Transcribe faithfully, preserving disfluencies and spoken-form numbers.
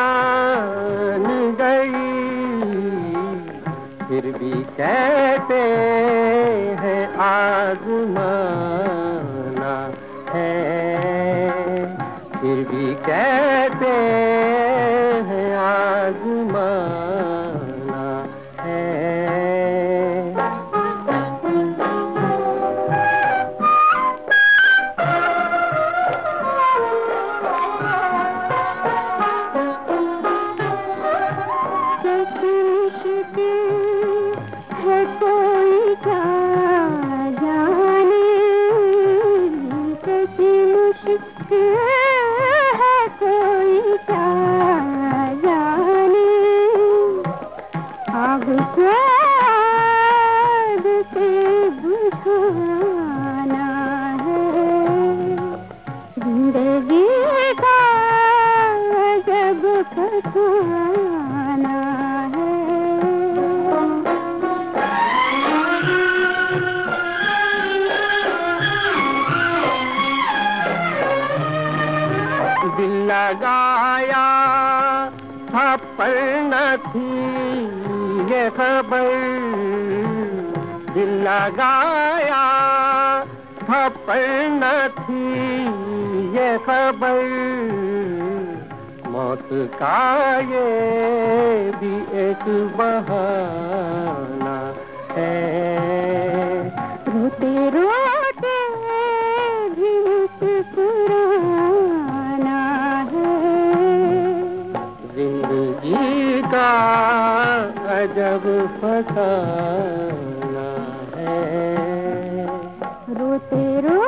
जान गई, फिर भी कहते हैं आज़माना है, फिर भी कहते हैं आज़माना है। है कोई क्या जाने, कैसी मुश्किल है कोई क्या जाने, आग को आग से बुझाना है, जिंदगी का जब फसाना है। दिल लगाया था पर न थी ये खबर, दिल लगाया था पर न थी ये खबर, मौत का ये भी एक बहाना है। रोते रोते भी मुस्कुराना है, जिंदगी का अजब फसाना है। रोते रोते